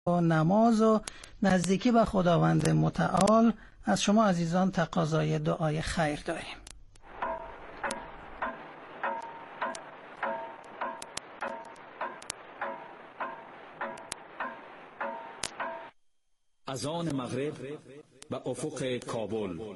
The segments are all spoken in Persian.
نماز و نزدیکی به خداوند متعال از شما عزیزان تقاضای دعای خیر داریم. اذان مغرب به افق کابل.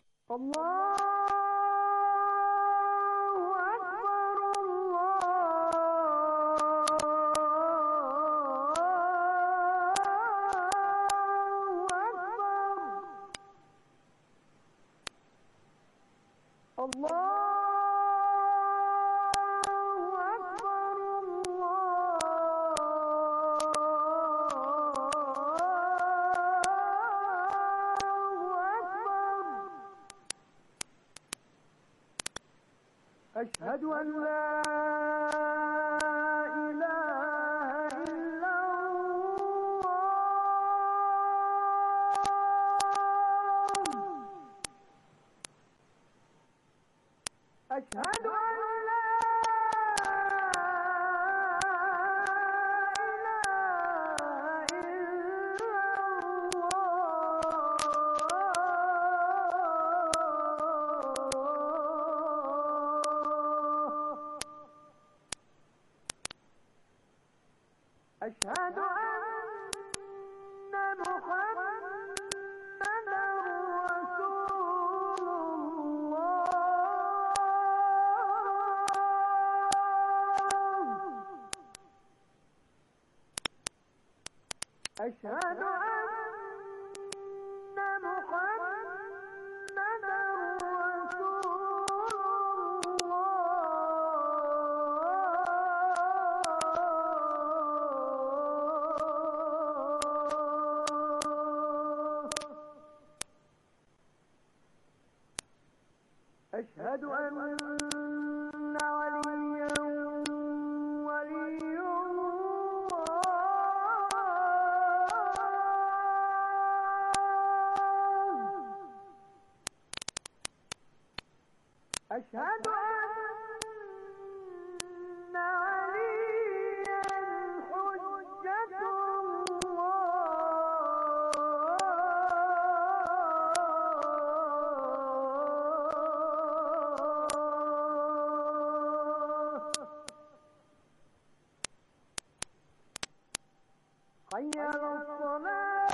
أشهد أن لا إله إلا الله. أشهد أن لا أشهد أن محمدًا رسول الله. أشهد أن محمدًا رسول أشهد أن عليا ولي الله. أشهد أن عليا حجة حي على الصلاة.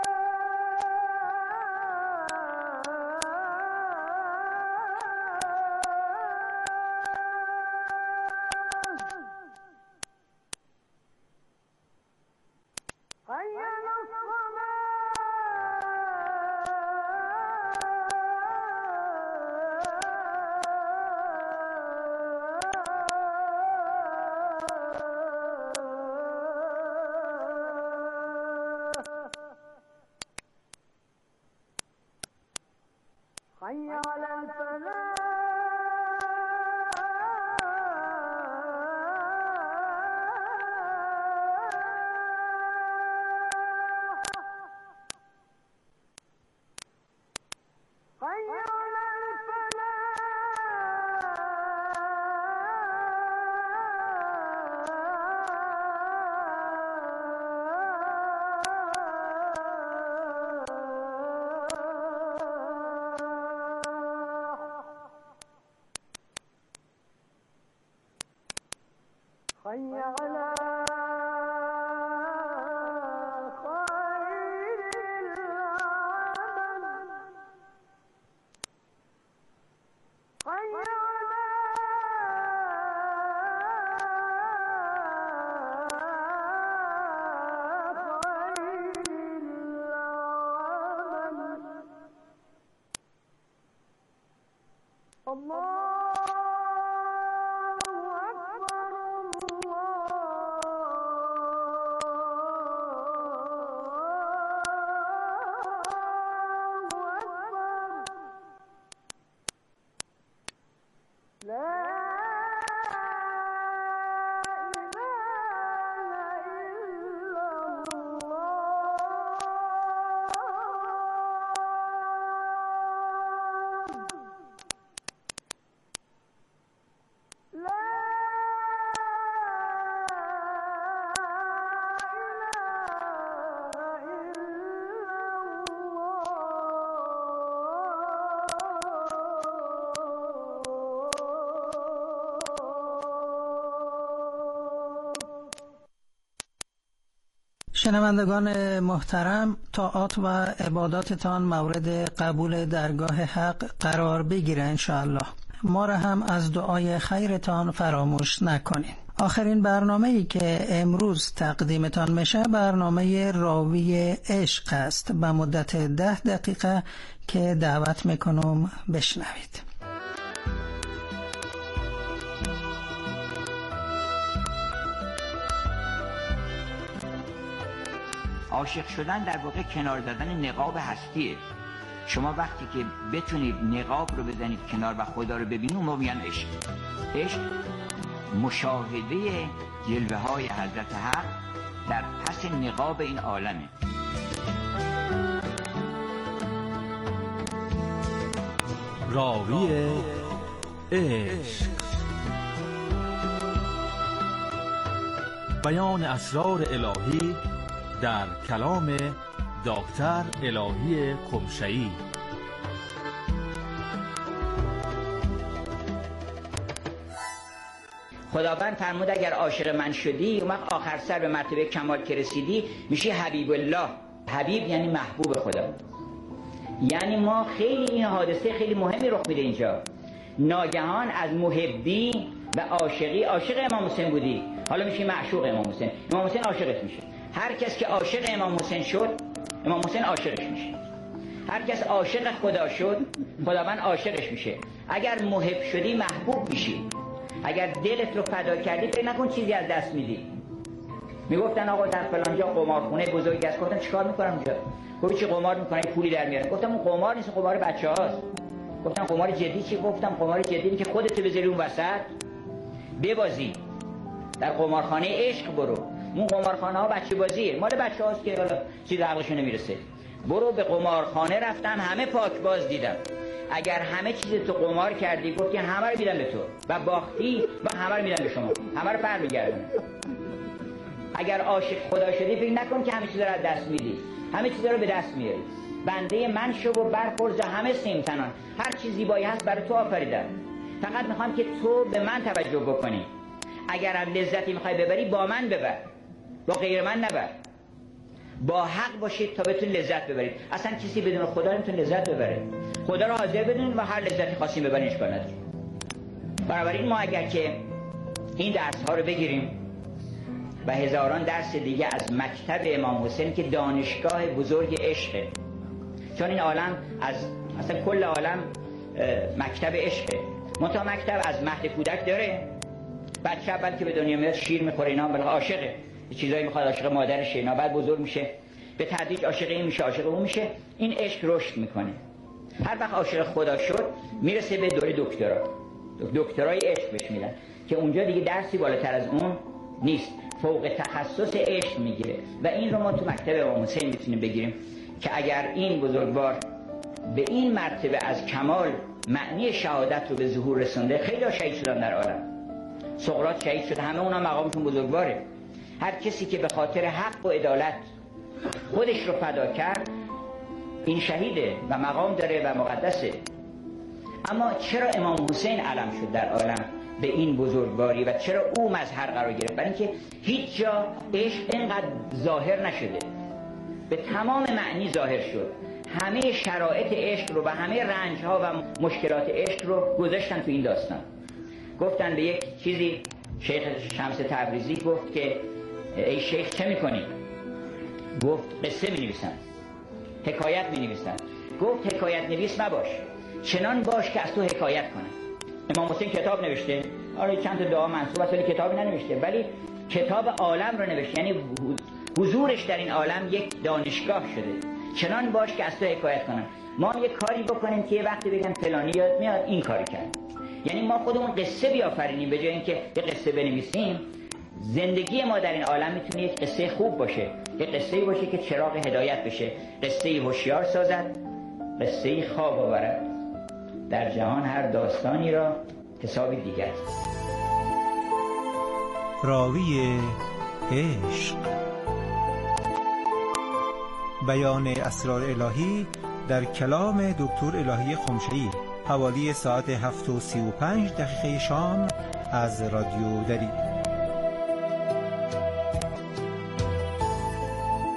حي على حي على الفلاح. حي على حي على خير العمل. حي على خير العمل. الله أكبر الله شنوندگان محترم، طاعات و عباداتتان مورد قبول درگاه حق قرار بگیره انشاءالله. ما را هم از دعای خیرتان فراموش نکنید. آخرین برنامه‌ای که امروز تقدیمتان میشه برنامه راوی عشق است به مدت 10 دقیقه که دعوت میکنم بشنوید. عاشق شدن در واقع کنار زدن نقاب هستیه. شما وقتی که بتونید نقاب رو بزنید کنار و خدا رو ببینید، اون میگن عشق. عشق مشاهده جلوه های حضرت حق در پس نقاب این عالمه. راوی عشق، بیان اسرار الهی در کلام دکتر الهی قمشه‌ای. خداوند فرمود اگر عاشق من شدی، اون وقت آخر سر به مرتبه کمال که رسیدی میشی حبیب الله. حبیب یعنی محبوب خدا. یعنی ما خیلی این حادثه خیلی مهمی رخ میده اینجا. ناگهان از محبی و عاشقی، عاشق امام حسین بودی، حالا میشی معشوق امام حسین. امام حسین عاشقت میشه. هر کس که عاشق امام حسین شد، امام حسین عاشقش میشه. هر کس عاشق خدا شد، خداوند عاشقش میشه. اگر محب شدی محبوب میشی. اگر دلت رو فدا کردی فکر نکن چیزی از دست میدی. میگفتن آقا در فلانجا قمارخونه بزرگی است. گفتم چیکار میکنم اونجا؟ گفت چی قمار میکنی پولی در میاره؟ گفتم اون قمار نیست، قمار بچه‌هاست. گفتم قمار جدی چی؟ گفتم قمار جدی اینه که خودت بذاری اون وسط ببازی. در قمارخانه عشق برو. اون قمارخانه ها بچه بازیه، مال بچه‌هاست که حالا چیز عقلشون نمیرسه. برو به قمارخانه. رفتم همه پاک باز دیدم. اگر همه چیز تو قمار کردی، گفتی همه رو میدم به تو و باختی و همه رو میدم به شما، همه رو برمیگردونم. اگر عاشق خدا شدی فکر نکن که همه چیز رو از دست میدی، همه چیز رو به دست میاری. بنده من شو و برخورد همه سیمتنان. هر چیز زیبایی هست برای تو آفریدم. فقط میخوام که تو به من توجه بکنی. اگر هم لذتی میخوای ببری با من ببر، با غیر من نبر. با حق باشید تا بتونید لذت ببرید. اصلا کسی بدون خدا نمیتونه لذت ببره. خدا رو حاضر بدونید و هر لذتی خواستین ببرین اشکال نداره. بنابراین ما اگر که این درس ها رو بگیریم و هزاران درس دیگه از مکتب امام حسین که دانشگاه بزرگ عشقه، چون این عالم اصلا کل عالم مکتب عشقه. منتها مکتب از مهد کودک داره. بچه اول که به دنیا میاد شیر میخوره، اینا هم عاشقه، چیزایی میخواد، عاشق مادرشه، اینا بعد بزرگ میشه، به تدریج عاشق این میشه، عاشق اون میشه. این عشق رشد میکنه. هر وقت عاشق خدا شد میرسه به دوره دکترای عشق بهش میدن که اونجا دیگه درسی بالاتر از اون نیست، فوق تخصص عشق میگیره. و این رو ما تو مکتب امام حسین میتونیم بگیریم که اگر این بزرگوار به این مرتبه از کمال معنی شهادت رو به ظهور رسونده، خیلی شهید شدن در عالم. سقراط شهید شده، همه اونا مقامشون بزرگواره. هر کسی که به خاطر حق و عدالت خودش رو فدا کرد این شهیده و مقام داره و مقدسه. اما چرا امام حسین علم شد در عالم به این بزرگواری و چرا او مظهر قرار گرفت؟ برای اینکه هیچ جا عشق اینقدر ظاهر نشده، به تمام معنی ظاهر شد. همه شرایط عشق رو و همه رنج‌ها و مشکلات عشق رو گذاشتن تو این داستان. گفتن به یک چیزی شیخ شمس تبریزی گفت که ای شیخ چه میکنی؟ گفت قصه می‌نویسم، حکایت می‌نویسم. گفت حکایت نویس مباش، چنان باش که از تو حکایت کنه. امام حسین کتاب نوشته، آره چند تا دعا منسوب است ولی کتابی ننوشته، ولی کتاب عالم رو نوشته. یعنی حضورش در این عالم یک دانشگاه شده. چنان باش که از تو حکایت کنن. ما یک کاری بکنیم که یه وقتی بگن فلانی یاد میاد این کاری کرد. یعنی ما خودمون قصه بیافرینیم به جای اینکه یه قصه بنویسیم. زندگی ما در این عالم میتونه یک قصه خوب باشه، یک قصه‌ای باشه که چراغ هدایت بشه، قصه‌ای هوشیار سازد، قصه‌ای خواب آورد. در جهان هر داستانی را حسابی دیگر. راوی عشق، بیان اسرار الهی در کلام دکتر الهی قمشه‌ای، حوالی ساعت 7:35 شام از رادیو دری.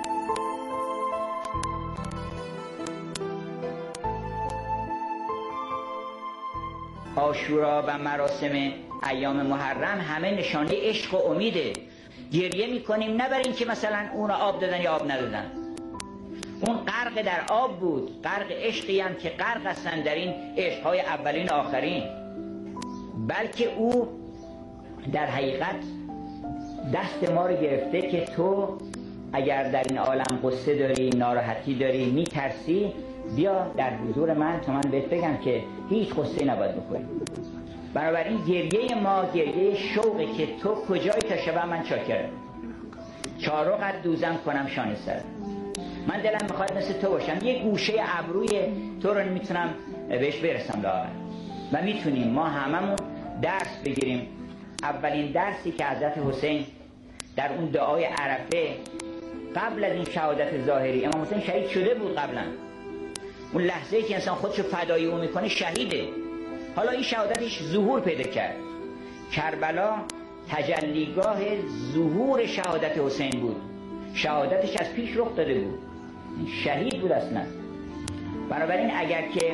عاشورا و مراسم ایام محرم همه نشانه عشق و امیده. گریه میکنیم نه برای اینکه مثلا اون آب دادن یا آب ندادن، اون غرق در آب بود، غرق عشقی هم که غرق هستن در این عشقهای اولین آخرین، بلکه او در حقیقت دست ما رو گرفته که تو اگر در این عالم قصه داری، ناراحتی داری، میترسی، بیا در حضور من تا من بهت بگم که هیچ قصه نباید بکنی. بنابراین گریه ما گریه شوقه که تو کجای تا شبه من چاکرم، چارقت دوزم کنم شانه سر. من دلم میخواد مثل تو باشم، یه گوشه ابروی تو رو میتونم بهش برسم لااقل. و میتونیم ما هممون درس بگیریم. اولین درسی که حضرت حسین در اون دعای عرفه قبل از این شهادت ظاهری، امام حسین شهید شده بود قبلا، اون لحظه‌ای که انسان خودشو فدای او میکنه شهیده. حالا این شهادتش ظهور پیدا کرد. کربلا تجلیگاه ظهور شهادت حسین بود، شهادتش از پیش رخ داده بود، شهید بود اصلا. بنابراین اگر که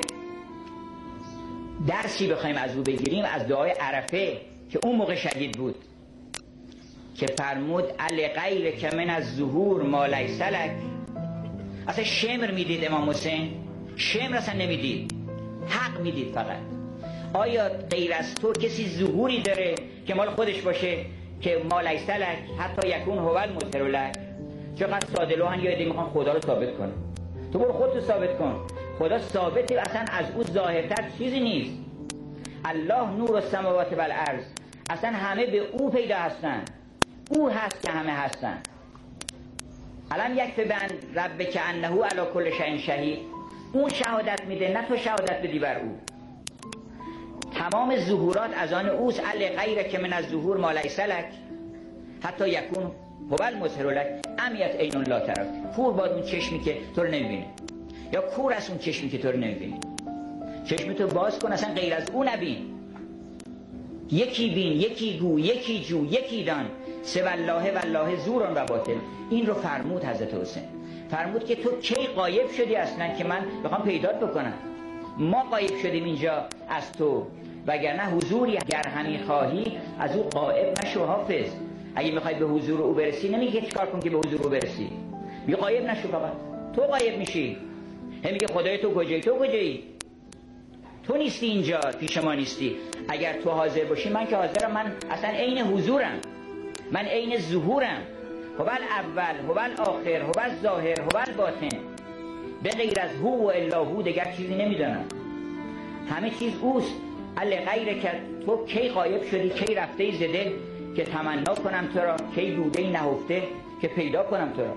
درسی بخوایم از او بگیریم، از دعای عرفه که اون موقع شهید بود که فرمود علی غیر که من از ظهور ما لیس لک. اصلا شمر میدید امام حسین، شمر اصلا نمیدید، حق میدید فقط. آیا غیر از تو کسی ظهوری داره که مال خودش باشه که ما لیس لک حتی یکون هو المظهر لک؟ چقدر ساده لوحن یا ایده میخوان خدا رو ثابت کنه. تو برو خودتو ثابت کن. خدا ثابته، اصلا از او ظاهرتر چیزی نیست. الله نور السماوات و الارض، اصلا همه به او پیدا هستن، او هست که همه هستن. الان یکفی بن ربک انه علی کل شیء شهید، اون شهادت میده نه تو شهادت بدی بر او. تمام ظهورات از آن اوست. علی غیر که من از ظهور ما لیس لک حتی یکون هو المظهر لک امیت عین لا تراک. کور باد اون چشمی که تو رو نمیبینه، یا کور است اون چشمی که تو رو نمیبینه. چشمتو باز کن، اصلا غیر از او نبین. یکی بین، یکی گو، یکی جو، یکی دان، سوی الله والله زور و باطل. این رو فرمود حضرت حسین. فرمود که تو کی غایب شدی اصلا که من بخوام پیدات بکنم؟ ما غایب شدیم اینجا از تو، وگرنه حضوری اگر همین خواهی از او غایب نشو. حافظ اگه میخوای به حضور او برسی نمیگه چیکار کن که به حضور او برسی، میگه غایب نشو، فقط تو غایب میشی. هم میگه خدای تو کجایی؟ تو کجایی؟ تو نیستی اینجا، پیش ما نیستی. اگر تو حاضر باشی من که حاضرم، من اصلا عین حضورم، من عین ظهورم. هو الاول هو الاخر هو الظاهر هو الباطن، به غیر از هو و الا هو دیگر چیزی نمیدونم، همه چیز اوست. علی غیر که تو کی غایب شدی، کی رفته ز دل که تمنا کنم تو را، کی بوده نهفته که پیدا کنم تو را.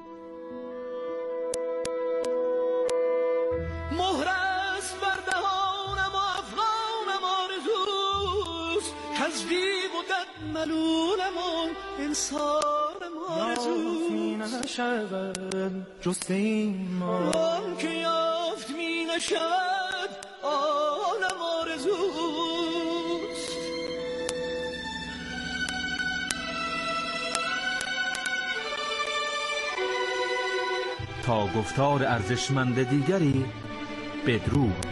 مهر است بر دهانم و افغانم آرزوست، کز دیو و دد ملولم و انسانم آرزوست. یافت می نشود جست ایمان، آن که یافت می نشود آنم آرزوست. تا گفتار ارزشمند دیگری بدرود.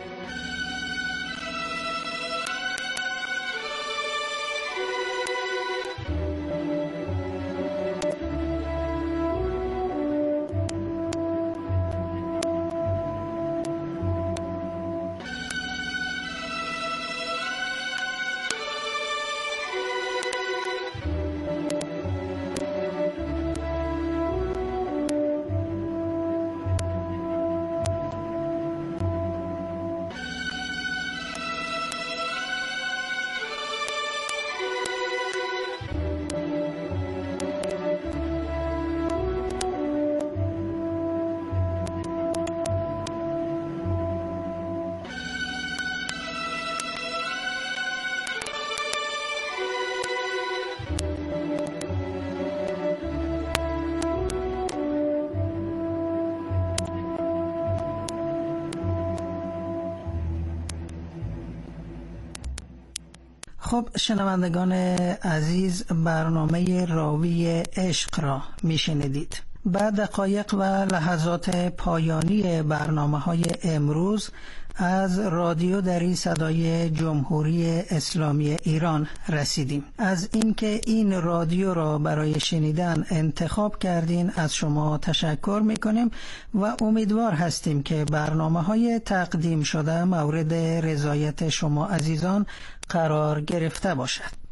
خب شنوندگان عزیز، برنامه راوی عشق را میشنیدید. بعد دقایق و لحظات پایانی برنامه‌های امروز از رادیو دری صدای جمهوری اسلامی ایران رسیدیم. از اینکه این رادیو را برای شنیدن انتخاب کردین از شما تشکر میکنیم و امیدوار هستیم که برنامه‌های تقدیم شده مورد رضایت شما عزیزان قرار گرفته باشد.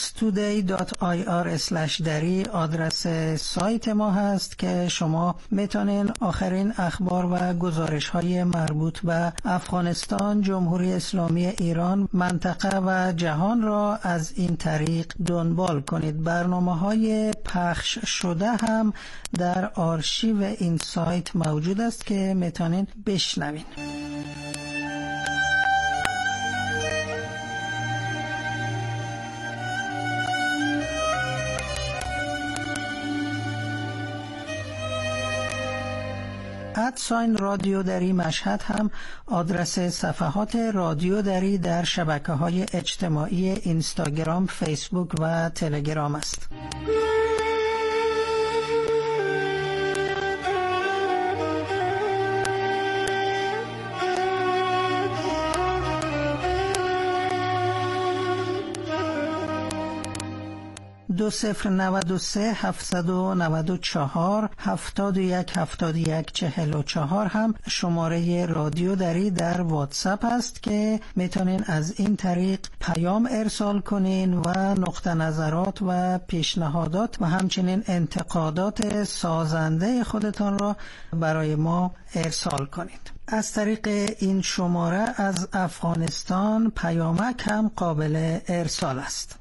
parstoday.ir/dari آدرس سایت ما هست که شما میتونین آخرین اخبار و گزارش‌های مربوط به افغانستان، جمهوری اسلامی ایران، منطقه و جهان را از این طریق دنبال کنید. برنامه‌های پخش شده هم در آرشیو این سایت موجود است که میتونین بشنوین. ادساین رادیو دری مشهد هم آدرس صفحات رادیو دری در شبکه‌های اجتماعی اینستاگرام، فیسبوک و تلگرام است. دو 093-794-717144 هم شماره رادیو دری در واتساپ است که میتونین از این طریق پیام ارسال کنین و نقطه نظرات و پیشنهادات و همچنین انتقادات سازنده خودتان را برای ما ارسال کنید. از طریق این شماره از افغانستان پیامک هم قابل ارسال است.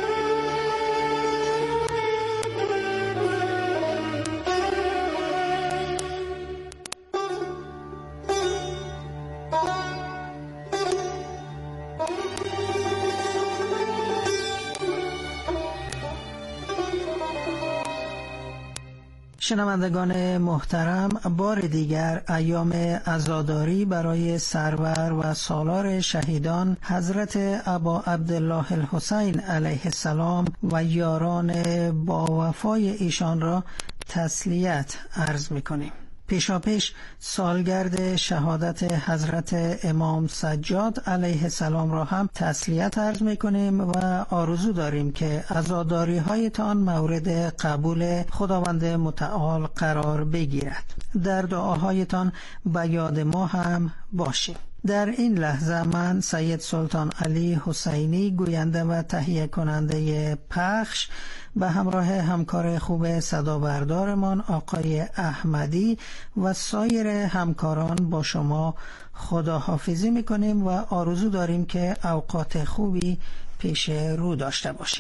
شنوندگان محترم، بار دیگر ایام عزاداری برای سرور و سالار شهیدان حضرت ابا عبدالله الحسین علیه السلام و یاران با وفای ایشان را تسلیت عرض می‌کنیم. پیشاپیش سالگرد شهادت حضرت امام سجاد علیه السلام را هم تسلیت عرض می‌کنیم و آرزو داریم که عزاداری هایتان مورد قبول خداوند متعال قرار بگیرد. در دعاهایتان به یاد ما هم باشیم. در این لحظه من سید سلطان علی حسینی، گوینده و تهیه کننده پخش، به همراه همکار خوب صدابردارمان آقای احمدی و سایر همکاران با شما خداحافظی میکنیم و آرزو داریم که اوقات خوبی پیش رو داشته باشیم.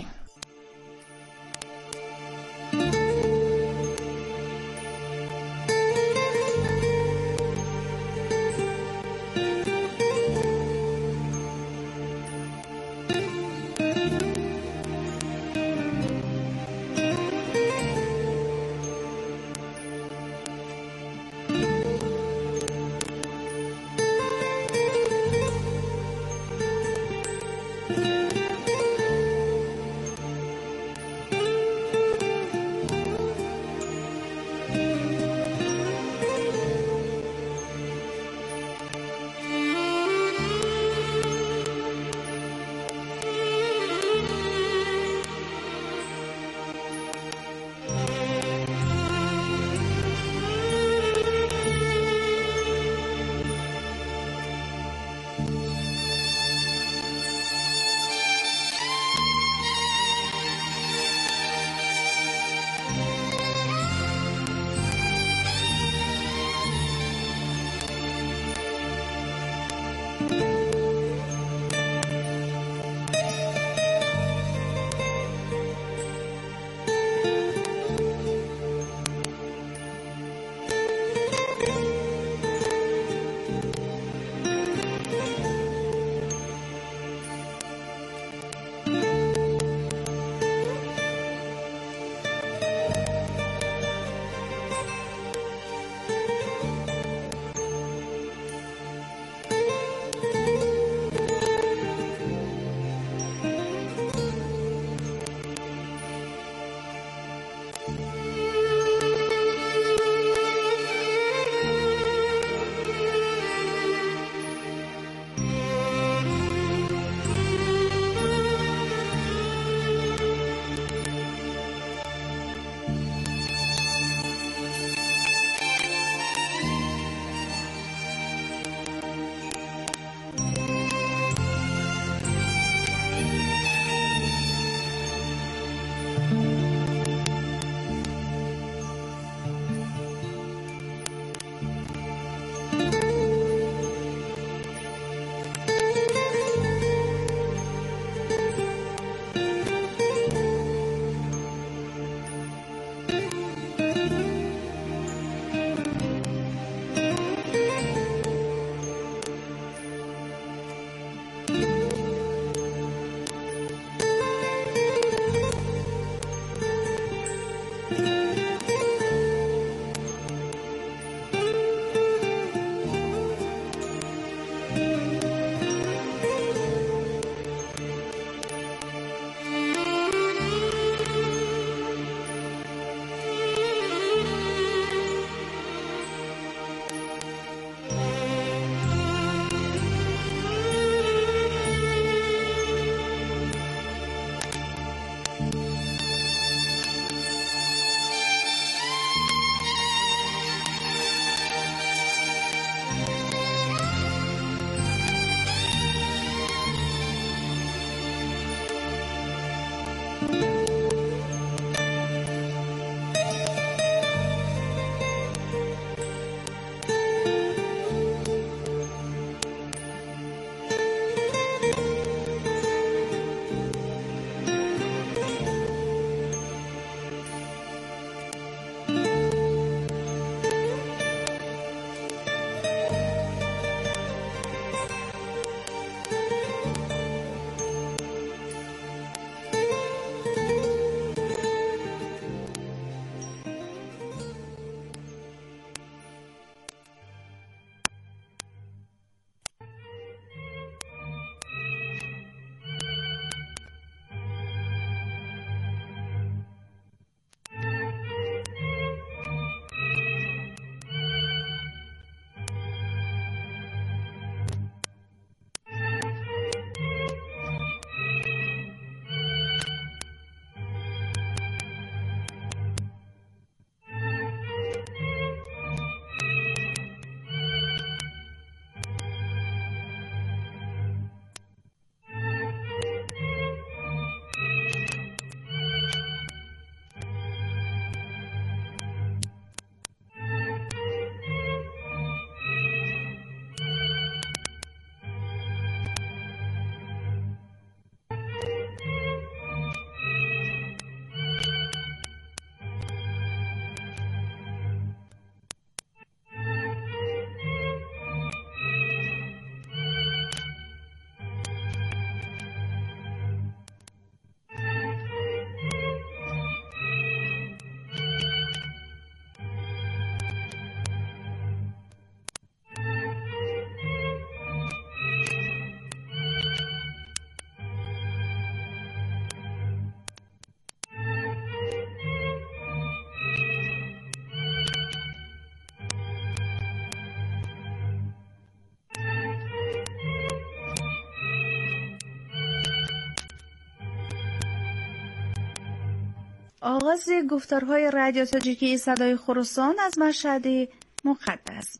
آغاز گفتارهای رادیو تاجیکی صدای خراسان از مشهد مقدس.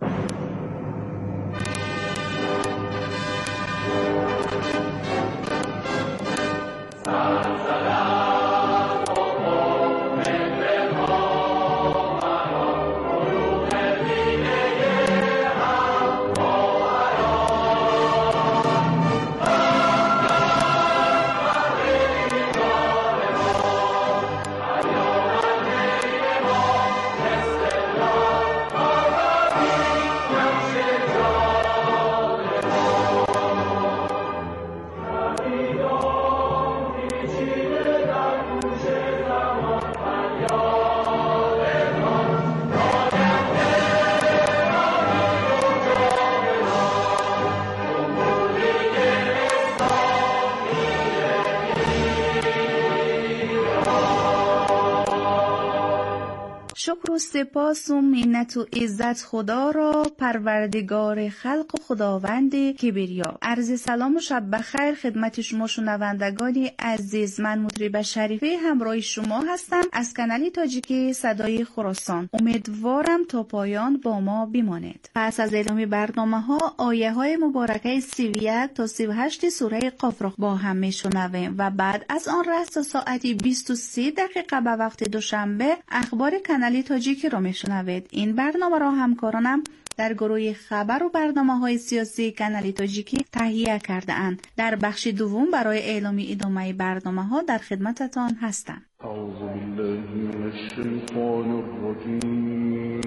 شکر و سپاس و منت و عزت خدا را، پروردگار خلق و خداوند کبریا. عرض سلام و شب بخیر خدمت شما شنوندگان عزیز. من مطرب شریفه همراه شما هستم از کانال تاجیکی صدای خراسان. امیدوارم تا پایان با ما بمانید. پس از اعلام برنامه ها آیه های مبارکه 31 تا 38 سوره قاف را با هم میشنویم و بعد از آن رس تا ساعت 23 دقیقه به وقت دوشنبه اخبار کانال تاجیکی را میشنوید. این برنامه را همکارانم در گروه خبر و برنامه‌های سیاسی کانال تاجیکی تهیه کرده اند. در بخش دوم برای اعلام ادامه برنامه‌ها در خدمتتان هستم. اعوذ بالله من الشیطان الرجیم.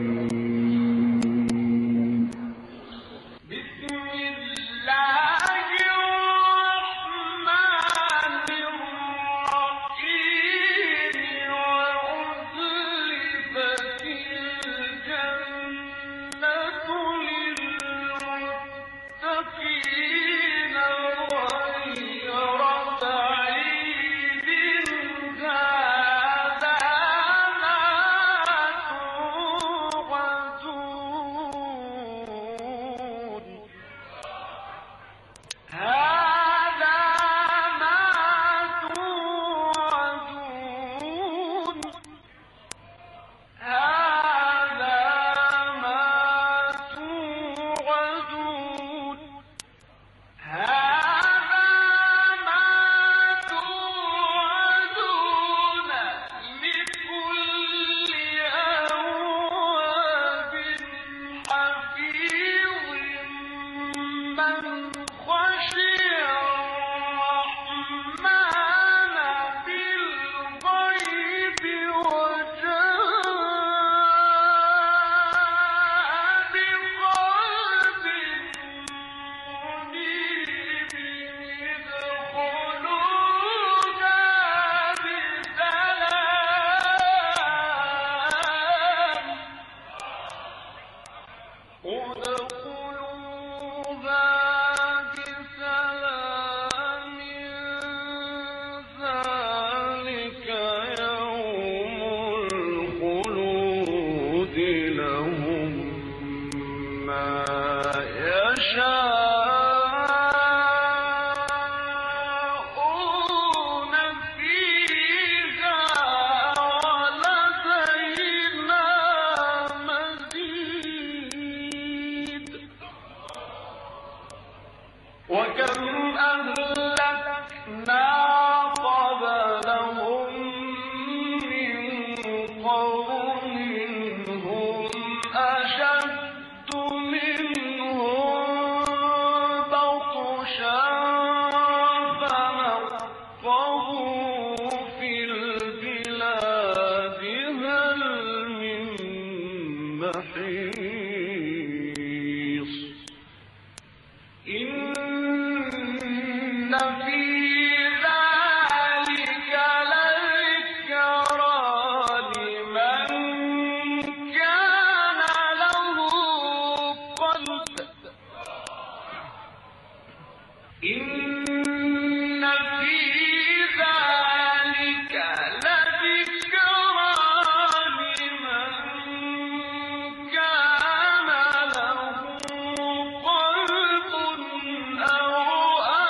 بسم الله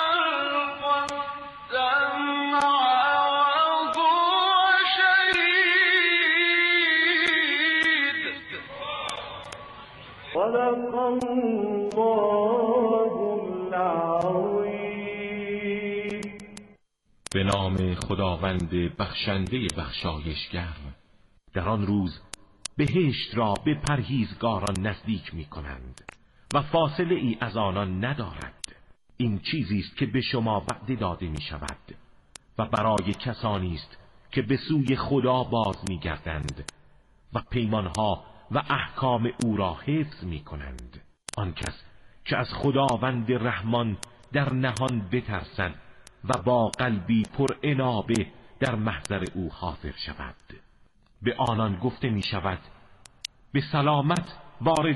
شيء صدق الله العظیم. به نام خداوند بخشنده بخشایشگر. در آن روز بهشت را به پرهیزگاران نزدیک می کنند و فاصله ای از آنان ندارد. این چیزی است که به شما وعده داده می شود و برای کسانی است که به سوی خدا باز می گردند و پیمانها و احکام او را حفظ می کنند. آن کس که از خداوند رحمان در نهان بترسد و با قلبی پر انابه در محضر او حاضر شود. به آنان گفته می شود به سلامت وارد